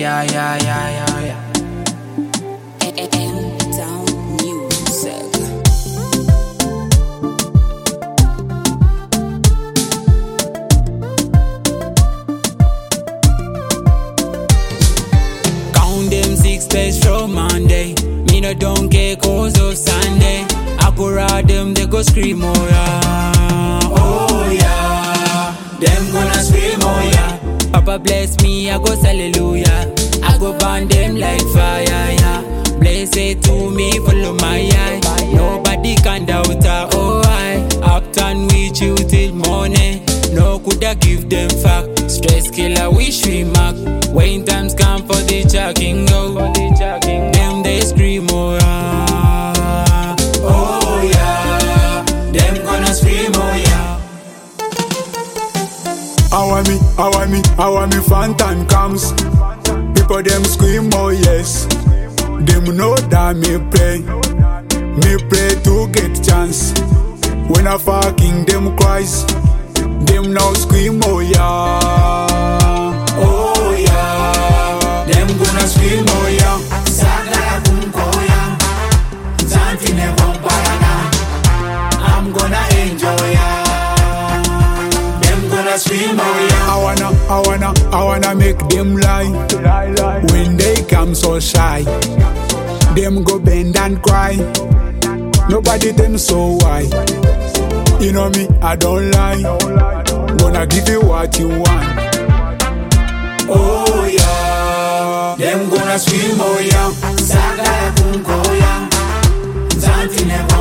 yeah. M-Town Music. Count them 6 days from Monday. Me no don't care cause of Sunday. I go ride them, they go scream, oh yeah. Oh yeah. Them gonna scream, oh yeah. Papa bless me, I go hallelujah. I go burn them like fire, yeah. Bless it to me, follow my eye. Nobody can doubt her, oh I. Uptown with you till morning. No coulda give them fact. Stress killer, wish we mark. When times come for the jogging, go. Them they scream, oh yeah. Oh yeah. Them gonna scream, oh yeah. I want me fun time comes. People them scream, oh yes. Them know that me pray to get chance. When I fucking them cries, them now scream, oh yeah. Oh yeah. Them gonna scream, oh yeah. Sagara kunkoya, Zanti never parana. I'm gonna enjoy ya. Them gonna scream, oh yeah. I wanna make them lie. When they come so shy, them go bend and cry. Nobody them so why. You know me, I don't lie. Gonna give you what you want. Oh yeah. Them gonna scream, oh yeah. Sagara kunkoya, Zanti never